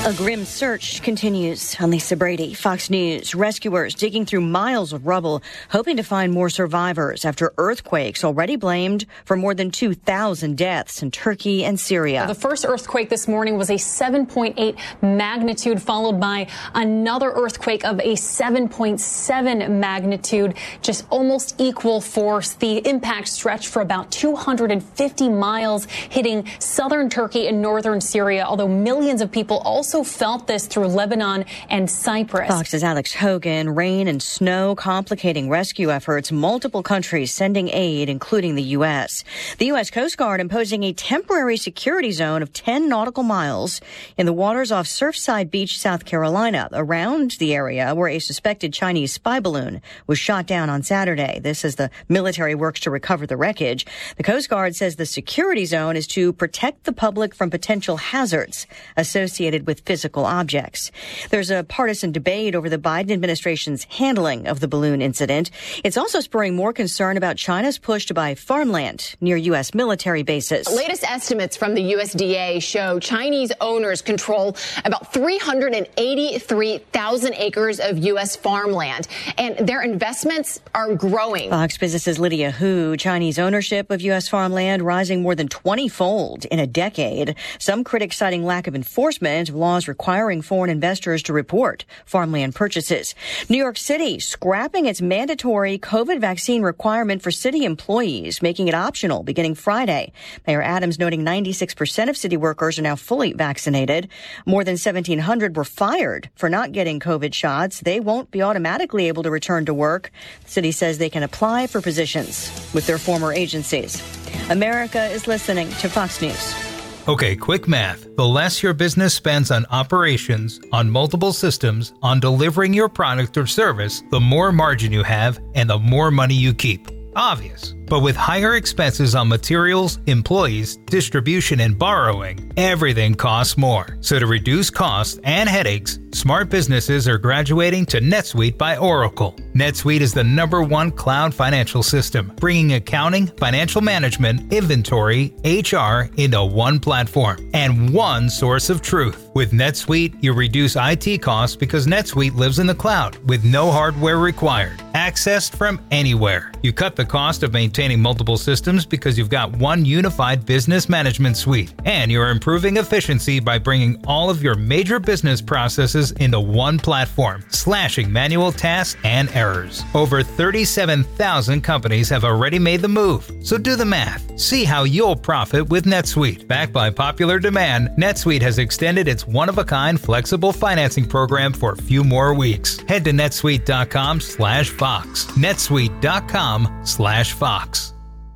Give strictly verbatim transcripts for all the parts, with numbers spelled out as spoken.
A grim search continues. I'm Lisa Brady, Fox News. Rescuers digging through miles of rubble, hoping to find more survivors after earthquakes already blamed for more than two thousand deaths in Turkey and Syria. The first earthquake this morning was a seven point eight magnitude, followed by another earthquake of a seven point seven magnitude, just almost equal force. The impact stretched for about two hundred fifty miles, hitting southern Turkey and northern Syria, although millions of people also felt this through Lebanon and Cyprus. Fox's Alex Hogan. Rain and snow complicating rescue efforts. Multiple countries sending aid, including the U S. The U S Coast Guard imposing a temporary security zone of ten nautical miles in the waters off Surfside Beach, South Carolina, around the area where a suspected Chinese spy balloon was shot down on Saturday. This as the military works to recover the wreckage. The Coast Guard says the security zone is to protect the public from potential hazards associated with physical objects. There's a partisan debate over the Biden administration's handling of the balloon incident. It's also spurring more concern about China's push to buy farmland near U S military bases. Latest estimates from the U S D A show Chinese owners control about three hundred eighty-three thousand acres of U S farmland, and their investments are growing. Fox Business's Lydia Hu. Chinese ownership of U S farmland rising more than twenty-fold in a decade. Some critics citing lack of enforcement of laws requiring foreign investors to report farmland purchases. New York City scrapping its mandatory COVID vaccine requirement for city employees, making it optional beginning Friday. Mayor Adams noting ninety-six percent of city workers are now fully vaccinated. More than seventeen hundred were fired for not getting COVID shots. They won't be automatically able to return to work. The city says they can apply for positions with their former agencies. America is listening to Fox News. Okay, quick math. The less your business spends on operations, on multiple systems, on delivering your product or service, the more margin you have and the more money you keep. Obvious. But with higher expenses on materials, employees, distribution, and borrowing, everything costs more. So to reduce costs and headaches, smart businesses are graduating to NetSuite by Oracle. NetSuite is the number one cloud financial system, bringing accounting, financial management, inventory, H R into one platform and one source of truth. With NetSuite, you reduce I T costs because NetSuite lives in the cloud with no hardware required, accessed from anywhere. You cut the cost of maintaining multiple systems because you've got one unified business management suite, and you're improving efficiency by bringing all of your major business processes into one platform, slashing manual tasks and errors. Over thirty-seven thousand companies have already made the move, so do the math. See how you'll profit with NetSuite. Backed by popular demand, NetSuite has extended its one-of-a-kind flexible financing program for a few more weeks. Head to netsuite.com slash Fox. netsuite.com slash Fox.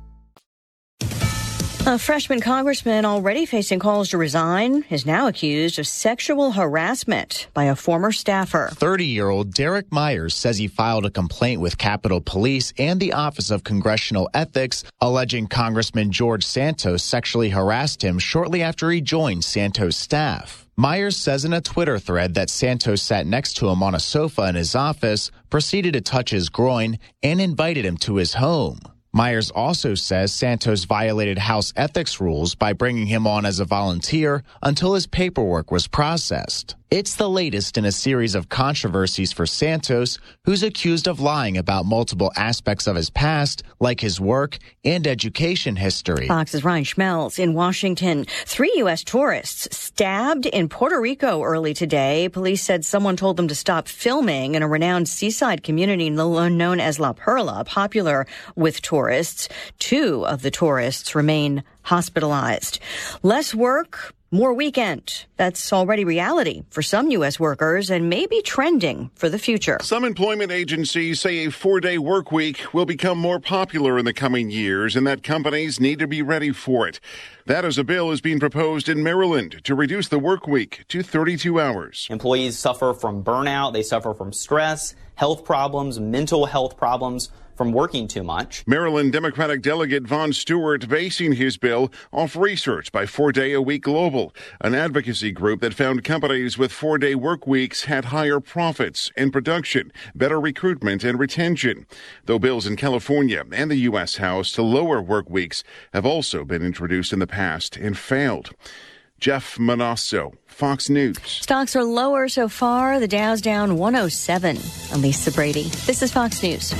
A freshman congressman already facing calls to resign is now accused of sexual harassment by a former staffer. thirty-year-old Derek Myers says he filed a complaint with Capitol Police and the Office of Congressional Ethics, alleging Congressman George Santos sexually harassed him shortly after he joined Santos' staff. Myers says in a Twitter thread that Santos sat next to him on a sofa in his office, proceeded to touch his groin, and invited him to his home. Myers also says Santos violated House ethics rules by bringing him on as a volunteer until his paperwork was processed. It's the latest in a series of controversies for Santos, who's accused of lying about multiple aspects of his past, like his work and education history. Fox's Ryan Schmelz in Washington. Three U S tourists stabbed in Puerto Rico early today. Police said someone told them to stop filming in a renowned seaside community known as La Perla, popular with tourists. Two of the tourists remain hospitalized. Less work, more weekend. That's already reality for some U S workers and may be trending for the future. Some employment agencies say a four-day work week will become more popular in the coming years and that companies need to be ready for it. That as a bill is being proposed in Maryland to reduce the work week to thirty-two hours. Employees suffer from burnout. They suffer from stress, health problems, mental health problems from working too much. Maryland Democratic Delegate Von Stewart basing his bill off research by Four Day a Week Global, an advocacy group that found companies with four-day work weeks had higher profits and production, better recruitment and retention. Though bills in California and the U S House to lower work weeks have also been introduced in the past and failed. Jeff Manasso, Fox News. Stocks are lower so far. The Dow's down one oh seven. I'm Lisa Brady. This is Fox News.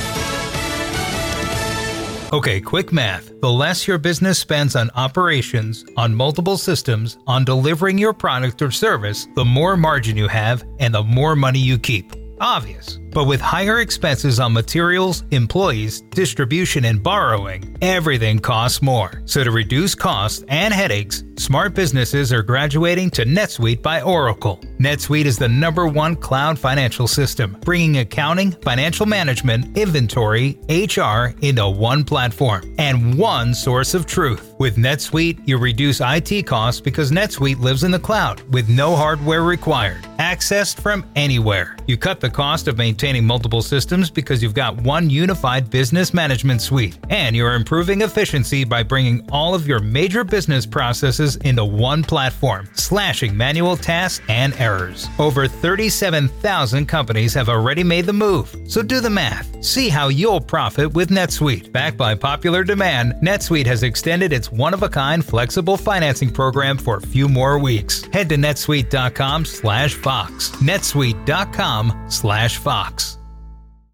Okay, quick math. The less your business spends on operations, on multiple systems, on delivering your product or service, the more margin you have and the more money you keep. Obvious. But with higher expenses on materials, employees, distribution, and borrowing, everything costs more. So to reduce costs and headaches, smart businesses are graduating to NetSuite by Oracle. NetSuite is the number one cloud financial system, bringing accounting, financial management, inventory, H R into one platform and one source of truth. With NetSuite, you reduce I T costs because NetSuite lives in the cloud with no hardware required, accessed from anywhere. You cut the cost of maintaining multiple systems because you've got one unified business management suite, and you're improving efficiency by bringing all of your major business processes into one platform, slashing manual tasks and errors. Over thirty-seven thousand companies have already made the move, so do the math. See how you'll profit with NetSuite. Backed by popular demand, NetSuite has extended its one-of-a-kind flexible financing program for a few more weeks. Head to netsuite.com slash Fox. netsuite.com slash Fox.